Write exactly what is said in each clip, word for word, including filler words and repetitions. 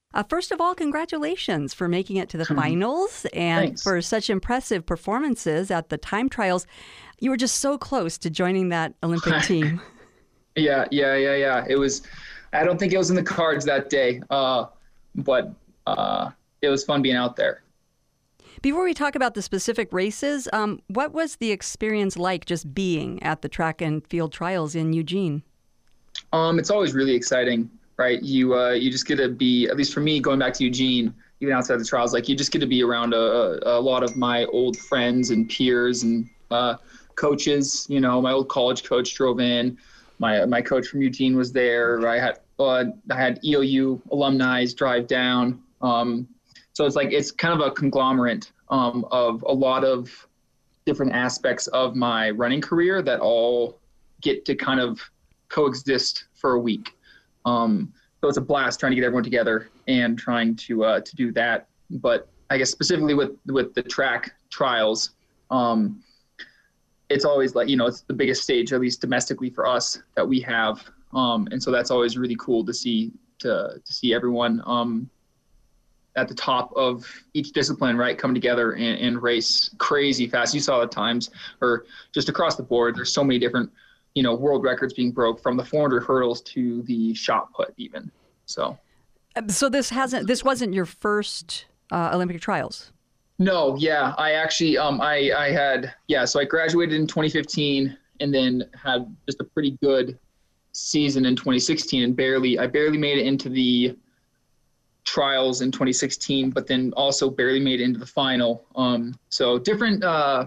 Uh, first of all, congratulations for making it to the finals and Thanks. for such impressive performances at the time trials. You were just so close to joining that Olympic team. Yeah, yeah, yeah, yeah. It was, I don't think it was in the cards that day, uh, but uh, it was fun being out there. Before we talk about the specific races, um, what was the experience like just being at the track and field trials in Eugene? Um, it's always really exciting, right? You uh, you just get to be, at least for me, going back to Eugene, even outside the trials, like you just get to be around a, a lot of my old friends and peers and uh, coaches. You know, my old college coach drove in. My my coach from Eugene was there. I had uh, I had E O U alumni drive down. Um, so it's like it's kind of a conglomerate um, of a lot of different aspects of my running career that all get to kind of coexist for a week. Um, so it's a blast trying to get everyone together and trying to uh, to do that. But I guess specifically with with the track trials, um, it's always like, you know, it's the biggest stage, at least domestically for us, that we have. Um, and so that's always really cool to see to to see everyone um, at the top of each discipline, right, come together and, and race crazy fast. You saw the times, or just across the board, there's so many different, you know, world records being broke from the four hundred hurdles to the shot put even. So, so this hasn't, this wasn't your first uh, Olympic trials? No, yeah, I actually, um, I, I had, yeah, so I graduated in twenty fifteen and then had just a pretty good season in twenty sixteen and barely, I barely made it into the trials in twenty sixteen, but then also barely made it into the final. Um, so different uh,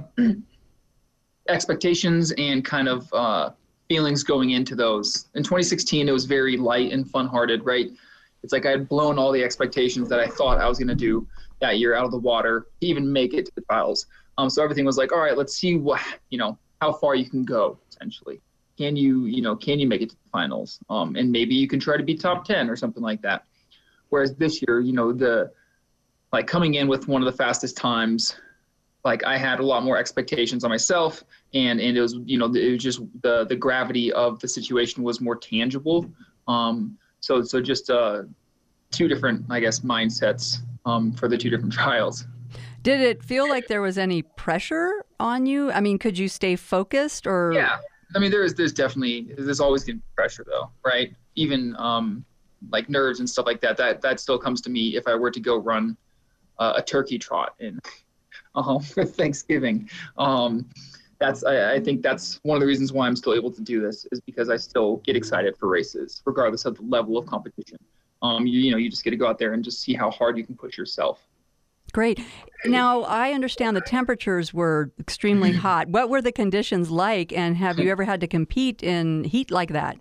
expectations and kind of uh, feelings going into those. In twenty sixteen, it was very light and fun-hearted, right? It's like I had blown all the expectations that I thought I was going to do that year out of the water to even make it to the trials. Um, so everything was like, all right, let's see what, you know, how far you can go, essentially. Can you, you know, can you make it to the finals? Um, and maybe you can try to be top ten or something like that. Whereas this year, you know, the, like coming in with one of the fastest times, like I had a lot more expectations on myself, and, and it was, you know, it was just the, the gravity of the situation was more tangible. Um, so, so just uh, two different, I guess, mindsets um, for the two different trials. Did it feel like there was any pressure on you? I mean, could you stay focused or? Yeah, I mean, there's, there's definitely, there's always going to be pressure though, right? Even um, like nerves and stuff like that, that, that still comes to me if I were to go run uh, a turkey trot in uh, for Thanksgiving. Um, that's, I, I think that's one of the reasons why I'm still able to do this, is because I still get excited for races, regardless of the level of competition. Um, you, you know, you just get to go out there and just see how hard you can push yourself. Great. Now, I understand the temperatures were extremely hot. What were the conditions like, and have you ever had to compete in heat like that?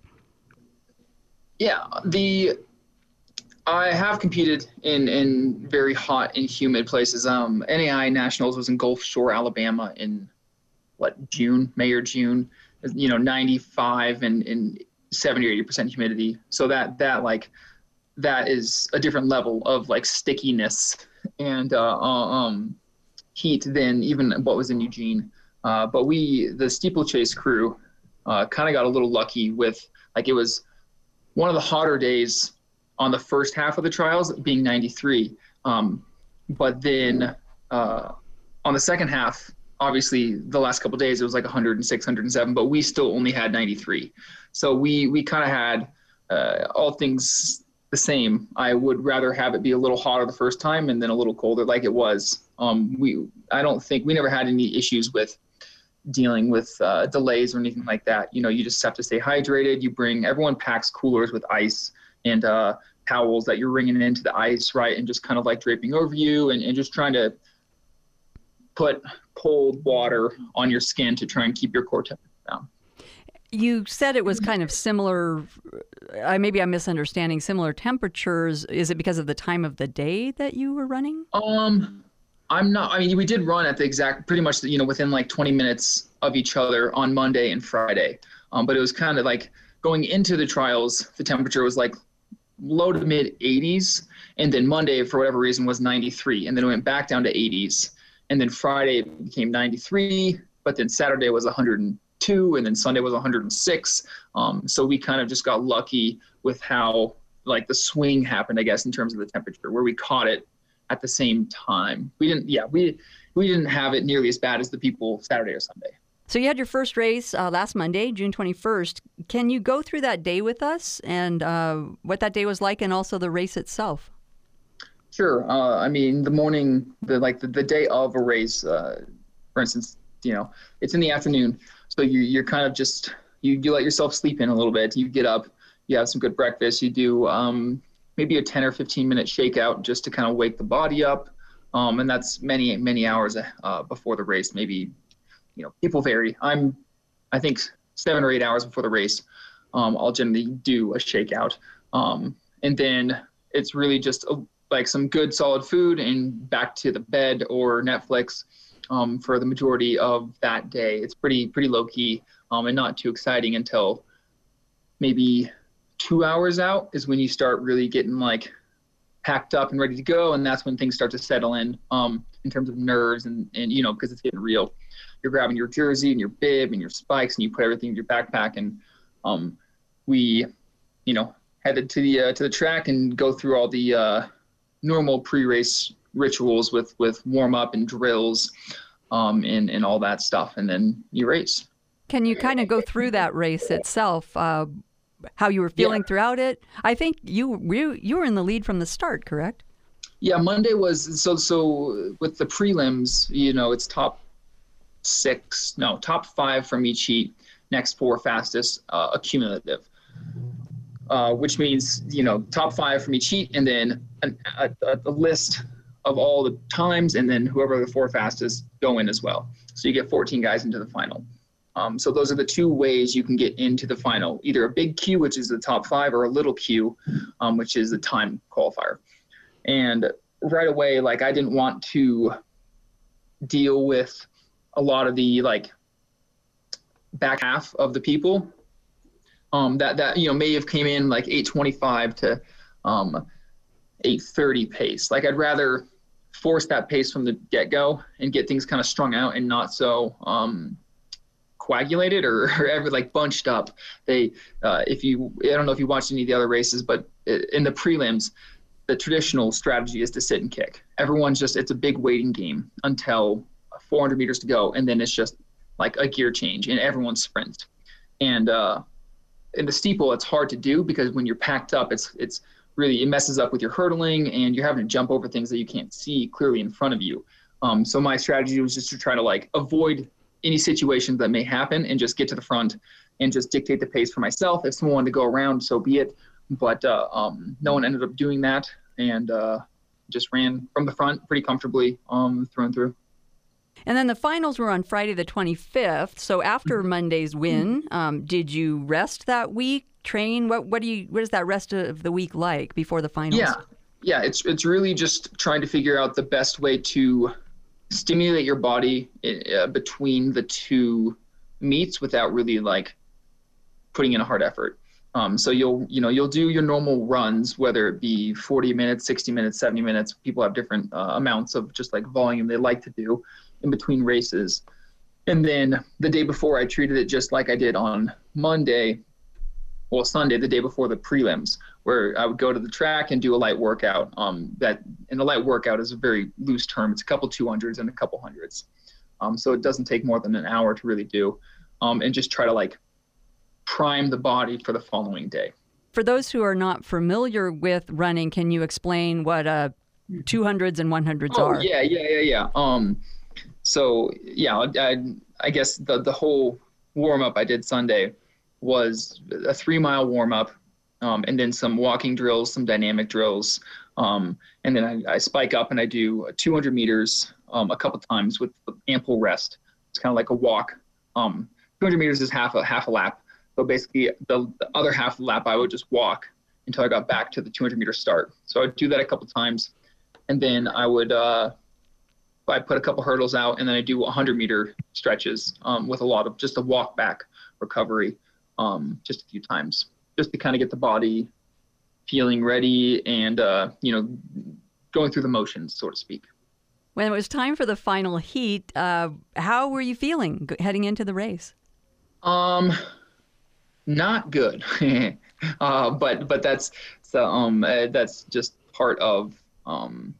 Yeah, the I have competed in, in very hot and humid places. Um, N A I Nationals was in Gulf Shore, Alabama in, what, June, May or June, you know, ninety-five and, and seventy or eighty percent humidity. So that, that like, that is a different level of like stickiness and uh, um, heat than even what was in Eugene. Uh, but we, the steeplechase crew, uh, kind of got a little lucky with, like, it was one of the hotter days on the first half of the trials being ninety-three. Um, but then uh, on the second half, obviously the last couple of days, it was like one hundred six, one hundred seven, but we still only had ninety-three. So we, we kind of had uh, all things the same. I would rather have it be a little hotter the first time and then a little colder like it was. Um, we, I don't think, we never had any issues with dealing with uh, delays or anything like that. You know, you just have to stay hydrated. You bring, everyone packs coolers with ice and uh, towels that you're wringing into the ice, right? And just kind of like draping over you and, and just trying to put cold water on your skin to try and keep your core temperature down. You said it was kind of similar, uh, maybe I'm misunderstanding, similar temperatures. Is it because of the time of the day that you were running? Um, I'm not, I mean, we did run at the exact, pretty much, you know, within like twenty minutes of each other on Monday and Friday. Um, but it was kind of like going into the trials, the temperature was like low to mid eighties. And then Monday, for whatever reason, was ninety-three. And then it went back down to eighties. And then Friday it became ninety-three, but then Saturday was one hundred two, and then Sunday was one hundred six. Um, so we kind of just got lucky with how like the swing happened, I guess, in terms of the temperature, where we caught it at the same time. We didn't, yeah, we we didn't have it nearly as bad as the people Saturday or Sunday. So you had your first race uh, last Monday, June twenty-first. Can you go through that day with us and uh, what that day was like, and also the race itself? Sure. Uh, I mean, the morning, the like the, the day of a race, uh, for instance, you know, it's in the afternoon, so you you're kind of just you you let yourself sleep in a little bit. You get up, you have some good breakfast, you do um, maybe a ten or fifteen minute shakeout just to kind of wake the body up, um, and that's many many hours uh, before the race. Maybe, you know, people vary. I'm, I think seven or eight hours before the race, um, I'll generally do a shakeout, um, and then it's really just a, like some good solid food and back to the bed or Netflix um, for the majority of that day. It's pretty pretty low key um, and not too exciting until maybe two hours out is when you start really getting like packed up and ready to go, and that's when things start to settle in um, in terms of nerves and and you know, because it's getting real. You're grabbing your jersey and your bib and your spikes and you put everything in your backpack, and um, we, you know, headed to the uh, to the track and go through all the uh, normal pre-race rituals with with warm up and drills um, and and all that stuff, and then you race. Can you kind of go through that race itself? Uh, how you were feeling yeah. throughout it? I think you you you were in the lead from the start, correct? Yeah, Monday was so so with the prelims. You know, it's top six, no, top five from each heat. Next four fastest uh, accumulative, uh, which means, you know, top five from each heat, and then an, a, a list of all the times, and then whoever the four fastest go in as well. So you get fourteen guys into the final. Um, so those are the two ways you can get into the final, either a big Q, which is the top five, or a little Q, um, which is the time qualifier. And right away, like, I didn't want to deal with a lot of the like back half of the people um, that, that, you know, may have came in like eight twenty-five to um, eight thirty pace. Like, I'd rather force that pace from the get-go and get things kind of strung out and not so um, coagulated or, or ever like bunched up. They, uh, if you, I don't know if you watched any of the other races, but in the prelims, the traditional strategy is to sit and kick. Everyone's just, it's a big waiting game until four hundred meters to go, and then it's just like a gear change and everyone sprints. And uh, in the steeple, it's hard to do because when you're packed up, it's it's really, it messes up with your hurdling and you're having to jump over things that you can't see clearly in front of you. Um, so my strategy was just to try to like avoid any situations that may happen and just get to the front and just dictate the pace for myself. If someone wanted to go around, so be it. But uh, um, no one ended up doing that, and uh, just ran from the front pretty comfortably um, through and through. And then the finals were on Friday the twenty-fifth. So after Monday's win, um, did you rest that week, train? What what do you what is that rest of the week like before the finals? Yeah, yeah, it's it's really just trying to figure out the best way to stimulate your body uh, between the two meets without really like putting in a hard effort. Um, so you'll, you know, you'll do your normal runs, whether it be forty minutes, sixty minutes, seventy minutes. People have different uh, amounts of just like volume they like to do in between races. And then the day before, I treated it just like I did on Monday, well, Sunday, the day before the prelims, where I would go to the track and do a light workout. Um, that, and a light workout is a very loose term. It's a couple two hundreds and a couple hundreds. Um, so it doesn't take more than an hour to really do, um, and just try to like prime the body for the following day. For those who are not familiar with running, can you explain what uh, two hundreds and one hundreds oh, are? Yeah, yeah, yeah, yeah. Um, so, yeah, I, I guess the, the whole warm-up I did Sunday was a three-mile warm-up, um, and then some walking drills, some dynamic drills, um, and then I, I spike up and I do two hundred meters um, a couple times with ample rest. It's kind of like a walk. Um, two hundred meters is half a half a lap. So basically, the, the other half of the lap, I would just walk until I got back to the two hundred meter start. So I'd do that a couple times, and then I would uh, I put a couple hurdles out, and then I do one hundred meter stretches um, with a lot of just a walk back recovery, um, just a few times, just to kind of get the body feeling ready and uh, you know, going through the motions, so to speak. When it was time for the final heat, uh, how were you feeling heading into the race? Um. Not good, uh, but but that's So um, uh, that's just part of um,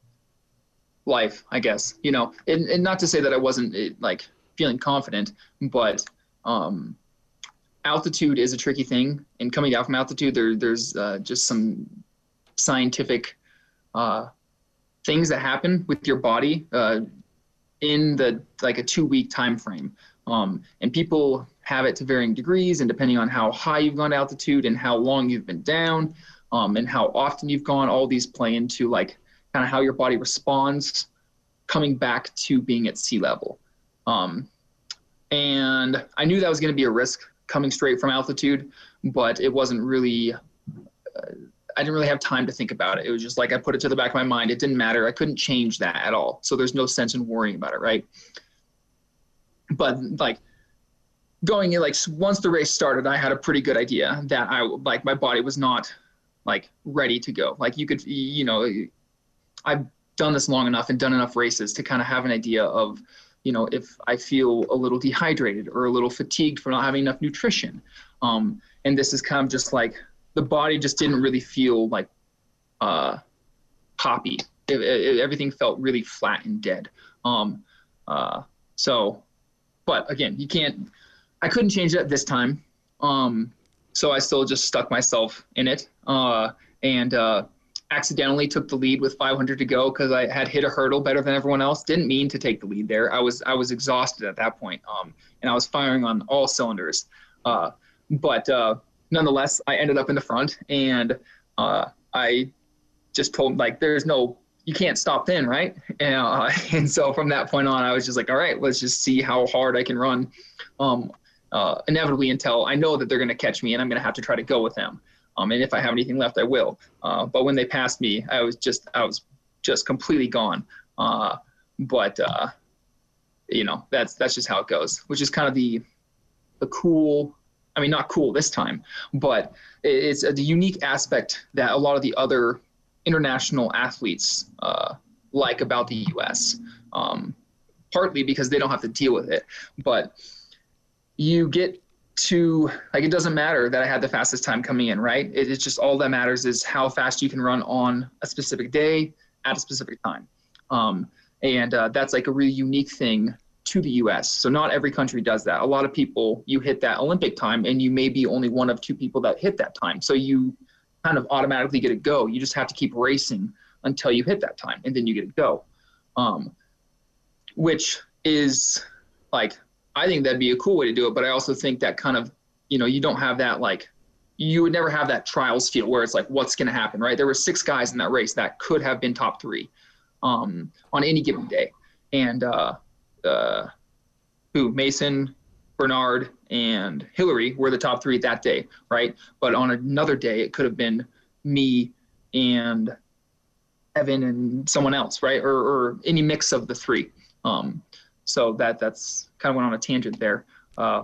life, I guess. You know, and, and not to say that I wasn't like feeling confident, but um, altitude is a tricky thing. And coming down from altitude, there there's uh, just some scientific uh, things that happen with your body uh, in the like a two week time frame. Um, and people have it to varying degrees, and depending on how high you've gone to altitude and how long you've been down, um, and how often you've gone, all these play into like kind of how your body responds coming back to being at sea level. Um, and I knew that was going to be a risk coming straight from altitude, but it wasn't really, uh, I didn't really have time to think about it. It was just like I put it to the back of my mind. It didn't matter. I couldn't change that at all. So there's no sense in worrying about it, right? But like going in, like once the race started, I had a pretty good idea that I like my body was not like ready to go. Like you could, you know, I've done this long enough and done enough races to kind of have an idea of, you know, if I feel a little dehydrated or a little fatigued for not having enough nutrition. Um, and this is kind of just like the body just didn't really feel like uh, poppy. It, it, everything felt really flat and dead. Um, uh, so. But again, you can't, I couldn't change that this time. Um, so I still just stuck myself in it uh, and uh, accidentally took the lead with five hundred to go because I had hit a hurdle better than everyone else. Didn't mean to take the lead there. I was I was exhausted at that point, um, and I was firing on all cylinders. Uh, but uh, nonetheless, I ended up in the front, and uh, I just told like, there's no, you can't stop then, right? And, uh, and so from that point on, I was just like, all right, let's just see how hard I can run, um, uh, inevitably until I know that they're going to catch me and I'm going to have to try to go with them. Um, and if I have anything left, I will. Uh, but when they passed me, I was just, I was just completely gone. Uh, but uh, you know, that's that's just how it goes, which is kind of the the cool. I mean, not cool this time, but it's a, the unique aspect that a lot of the other international athletes uh, like about the U S, um, partly because they don't have to deal with it, but you get to, like, it doesn't matter that I had the fastest time coming in, right? It, it's just all that matters is how fast you can run on a specific day at a specific time. Um, and uh, that's like a really unique thing to the U S. So not every country does that. A lot of people, you hit that Olympic time and you may be only one of two people that hit that time. So you kind of automatically get a go. You just have to keep racing until you hit that time and then you get a go. Um, which is like, I think that'd be a cool way to do it. But I also think that kind of, you know, you don't have that, like, you would never have that trials feel where it's like, what's going to happen, right? There were six guys in that race that could have been top three um, on any given day. And uh, uh, who, Mason, Bernard, and Hillary were the top three that day, right? But on another day, it could have been me and Evan and someone else, right? Or, or any mix of the three. Um, so that that's kind of went on a tangent there. Uh,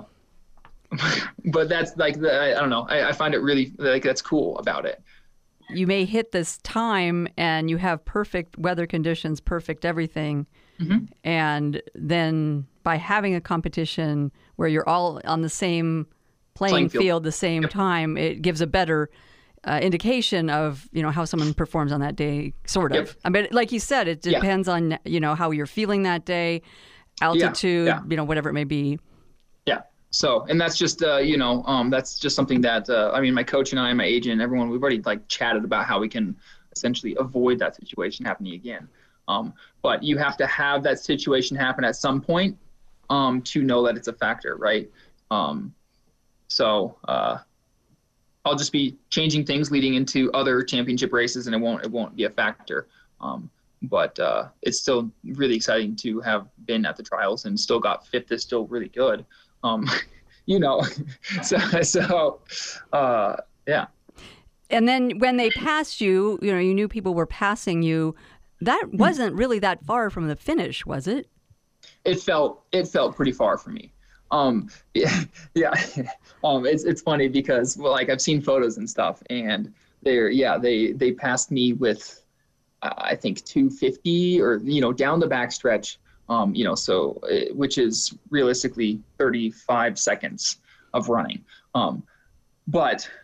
but that's like, the, I, I don't know. I, I find it really, like, that's cool about it. You may hit this time and you have perfect weather conditions, perfect everything. Mm-hmm. And then by having a competition where you're all on the same playing, playing field. field the same yep. time, it gives a better uh, indication of, you know, how someone performs on that day, sort of. Yep. I mean, like you said, it depends yeah. on, you know, how you're feeling that day, altitude, yeah. Yeah. you know, whatever it may be. Yeah. So, and that's just, uh, you know, um, that's just something that, uh, I mean, my coach and I, my agent, everyone, we've already like chatted about how we can essentially avoid that situation happening again. Um, but you have to have that situation happen at some point um, to know that it's a factor, right? Um, so uh, I'll just be changing things leading into other championship races, and it won't it won't be a factor. Um, but uh, it's still really exciting to have been at the trials and still got fifth is still really good. Um, you know, so so uh, yeah. And then when they passed you, you know, you knew people were passing you. That wasn't really that far from the finish, was it? It felt it felt pretty far for me. Um, yeah, yeah. Um, it's it's funny because, well, like, I've seen photos and stuff, and they're yeah they they passed me with uh, I think two fifty or you know down the backstretch. Um, you know, so uh, which is realistically thirty-five seconds of running. Um, but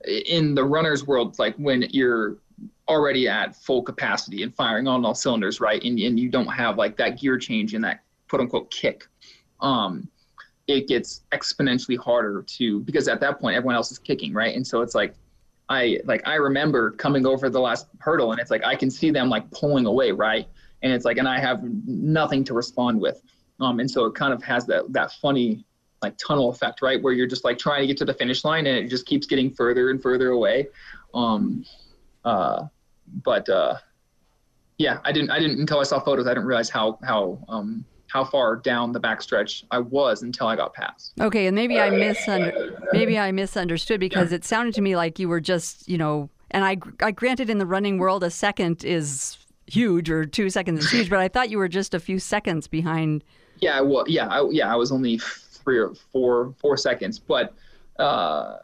in the runner's world, like when you're already at full capacity and firing on all cylinders, right? And, and you don't have like that gear change and that quote unquote kick. Um, it gets exponentially harder to, because at that point, everyone else is kicking, right? And so it's like, I like, I remember coming over the last hurdle and it's like, I can see them like pulling away, right? And it's like, and I have nothing to respond with. Um, and so it kind of has that, that funny like tunnel effect, right? Where you're just like trying to get to the finish line and it just keeps getting further and further away. Um, uh, but uh, yeah, I didn't, I didn't, until I saw photos, I didn't realize how, how, um, how far down the backstretch I was until I got past. Okay. And maybe I misunder, maybe I misunderstood because yeah. It sounded to me like you were just, you know, and I, I granted in the running world, a second is huge or two seconds is huge, but I thought you were just a few seconds behind. Yeah. Well, yeah, I, yeah, I was only three or four, four seconds, but uh,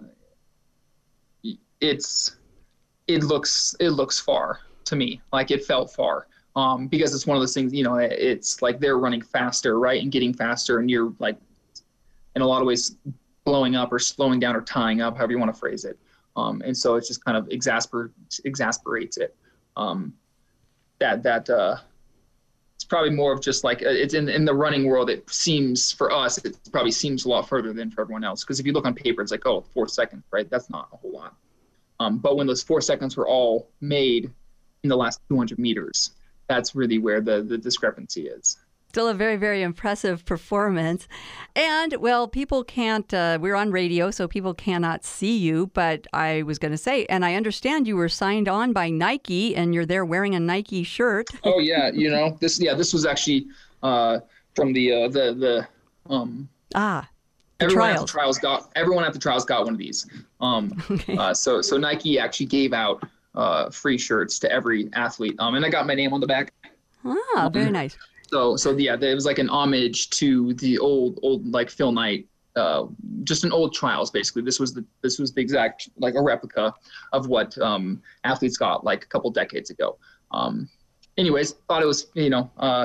it's, it looks, it looks far to me. Like it felt far. Um, because it's one of those things, you know, it's like they're running faster, right, and getting faster, and you're like, in a lot of ways, blowing up or slowing down or tying up, however you want to phrase it. Um, and so it just kind of exasper exasperates it. Um, that that uh, it's probably more of just like it's in in the running world. It seems for us, it probably seems a lot further than for everyone else. Because if you look on paper, it's like, oh, four seconds, right? That's not a whole lot. Um, but when those four seconds were all made in the last two hundred meters. That's really where the, the discrepancy is. Still a very, very impressive performance. And, well, people can't, uh, we're on radio, so people cannot see you. But I was going to say, and I understand you were signed on by Nike and you're there wearing a Nike shirt. Oh, yeah. You know, this, yeah, this was actually uh, from the, uh, the, the, um, ah, the everyone trials. at the trials got, everyone at the trials got one of these. Um, okay. uh, so, so Nike actually gave out uh, free shirts to every athlete. Um, and I got my name on the back. Ah, very um, nice. So, so yeah, it was like an homage to the old, old, like Phil Knight, uh, just an old trials, basically. This was the, this was the exact, like a replica of what, um, athletes got like a couple decades ago. Um, anyways, thought it was, you know, uh,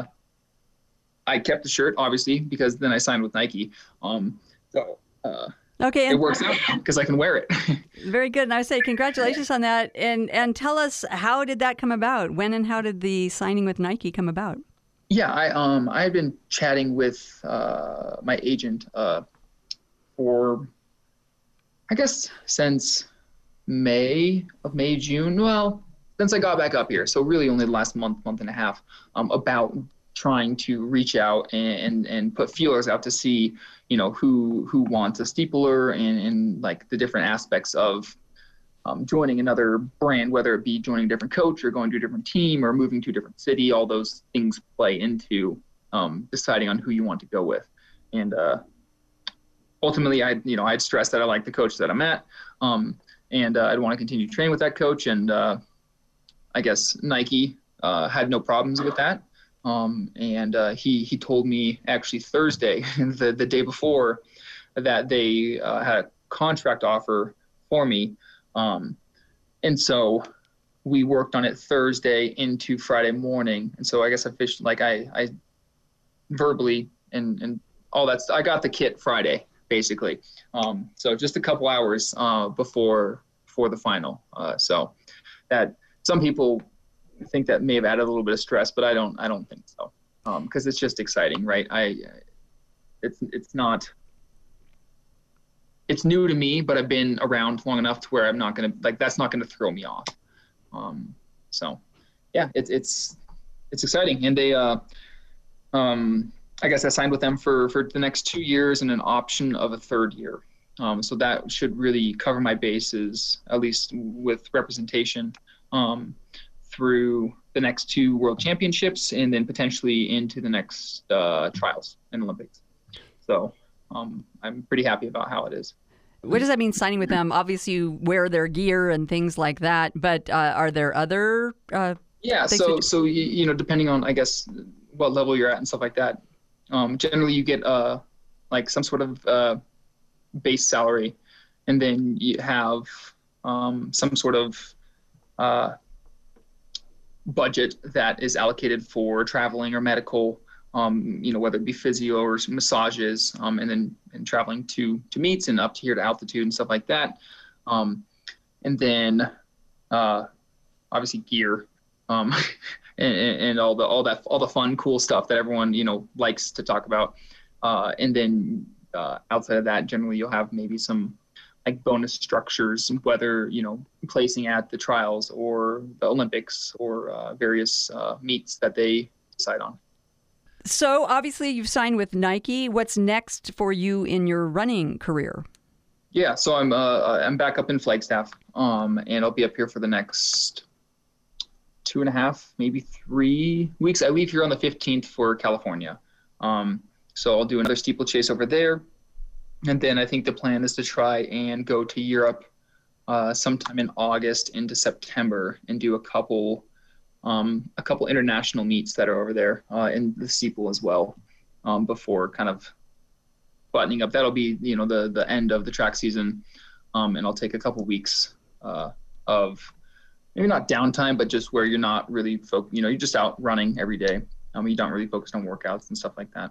I kept the shirt obviously because then I signed with Nike. Um, so, uh, Okay, and it works out because I can wear it. Very good. And I say congratulations on that. And and tell us, how did that come about? When and how did the signing with Nike come about? Yeah, I um I had been chatting with uh, my agent uh, for I guess since May of May June. Well, since I got back up here, so really only the last month, month and a half. Um, about trying to reach out and, and and put feelers out to see, you know, who who wants a steepler and, and like the different aspects of um, joining another brand, whether it be joining a different coach or going to a different team or moving to a different city. All those things play into um, deciding on who you want to go with. And uh, ultimately, I you know I'd stress that I like the coach that I'm at, um, and uh, I'd want to continue to train with that coach. And uh, I guess Nike uh, had no problems with that. Um, and uh, he he told me actually Thursday, the the day before, that they uh, had a contract offer for me, um, and so we worked on it Thursday into Friday morning. And so I guess I fished like I I verbally and and all that. I got the kit Friday basically. Um, so just a couple hours uh, before before the final. Uh, so that some people. I think that may have added a little bit of stress, but I don't, I don't think so. Um, cause it's just exciting, right? I, it's, it's not, it's new to me, but I've been around long enough to where I'm not going to like, that's not going to throw me off. Um, so yeah, it's, it's, it's exciting. And they, uh, um, I guess I signed with them for, for the next two years and an option of a third year. Um, so that should really cover my bases, at least with representation. Um, through the next two world championships and then potentially into the next uh, trials and Olympics. So um, I'm pretty happy about how it is. What does that mean, signing with them? Obviously you wear their gear and things like that, but uh, are there other uh, Yeah, so, so you, you know, depending on, I guess, what level you're at and stuff like that, um, generally you get uh, like some sort of uh, base salary, and then you have um, some sort of uh, budget that is allocated for traveling or medical, um, you know, whether it be physio or massages, um, and then and traveling to to meets and up to here to altitude and stuff like that. Um, and then uh, obviously gear, um, and, and all the all that all the fun, cool stuff that everyone you know likes to talk about. Uh, and then uh, outside of that, generally you'll have maybe some like bonus structures, whether you know placing at the trials or the Olympics or uh, various uh, meets that they decide on. So obviously you've signed with Nike. What's next for you in your running career? Yeah, so I'm uh, I'm back up in Flagstaff, um, and I'll be up here for the next two and a half, maybe three weeks. I leave here on the fifteenth for California, um, so I'll do another steeplechase over there, and then I think the plan is to try and go to Europe uh, sometime in August into September and do a couple um, a couple international meets that are over there uh, in the steeple as well, um, before kind of buttoning up. That'll be, you know, the the end of the track season, um, and I'll take a couple weeks uh, of maybe not downtime, but just where you're not really, fo- you know, you're just out running every day. Um, you don't really focus on workouts and stuff like that.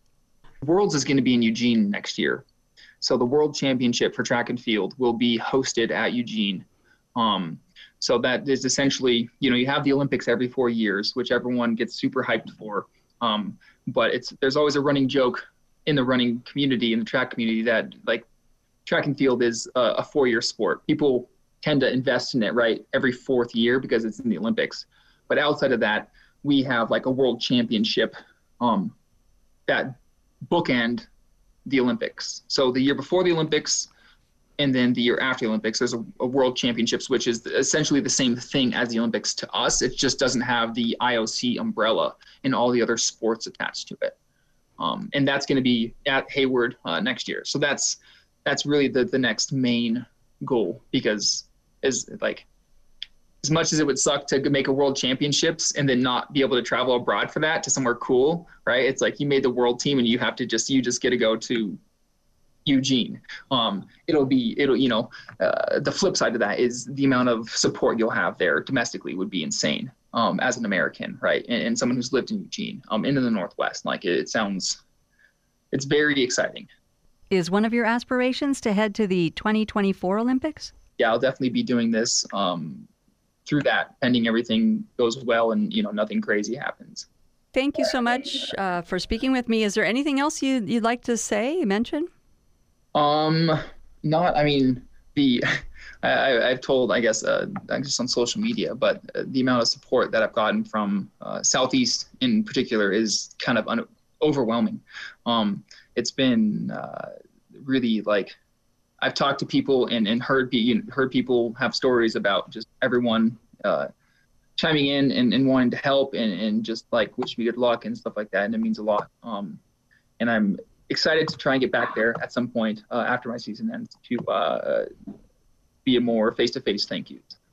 Worlds is going to be in Eugene next year, so the World Championship for track and field will be hosted at Eugene. Um, so that is essentially, you know, you have the Olympics every four years, which everyone gets super hyped for. Um, but it's there's always a running joke in the running community, in the track community, that like track and field is a, a four-year sport. People tend to invest in it, right, every fourth year because it's in the Olympics. But outside of that, we have like a world championship um, that bookend the Olympics. So the year before the Olympics and then the year after the Olympics, there's a, a world championships, which is essentially the same thing as the Olympics to us. It just doesn't have the I O C umbrella and all the other sports attached to it. Um, and that's going to be at Hayward uh, next year. So that's that's really the, the next main goal, because is like as much as it would suck to make a world championships and then not be able to travel abroad for that to somewhere cool, right? It's like you made the world team and you have to just you just get to go to Eugene. Um, it'll be it'll you know uh, the flip side of that is the amount of support you'll have there domestically would be insane. Um, as an American, right, and, and someone who's lived in Eugene, um, into the Northwest, like it, it sounds, it's very exciting. Is one of your aspirations to head to the twenty twenty-four Olympics? Yeah, I'll definitely be doing this um, through that, pending everything goes well and you know nothing crazy happens. Thank you so much uh, for speaking with me. Is there anything else you, you'd like to say, mention? Um, not. I mean, the. I, I've told, I guess, uh, just on social media, but the amount of support that I've gotten from uh, Southeast in particular is kind of un- overwhelming. Um, it's been uh, really like I've talked to people and, and heard be, heard people have stories about just everyone uh, chiming in and, and wanting to help and, and just like wish me good luck and stuff like that. And it means a lot. Um, and I'm excited to try and get back there at some point uh, after my season ends to uh, be a more face-to-face thank you.